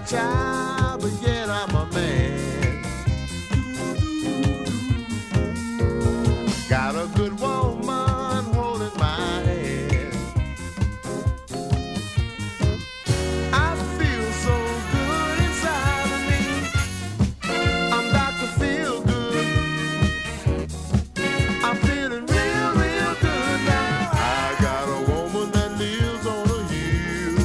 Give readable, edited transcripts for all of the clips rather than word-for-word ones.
child, but yet I'm a man. Got a good woman holding my hand. I feel so good inside of me. I'm Dr. Feel Good. I'm feeling real, real good now. I got a woman that lives on a hill.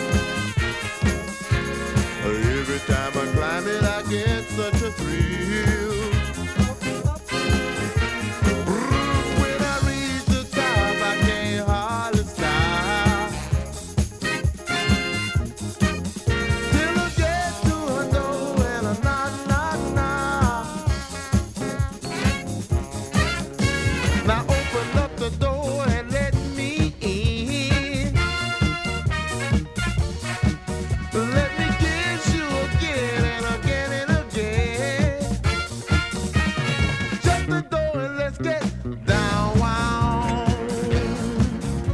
Every time I climb it, I get such a thrill.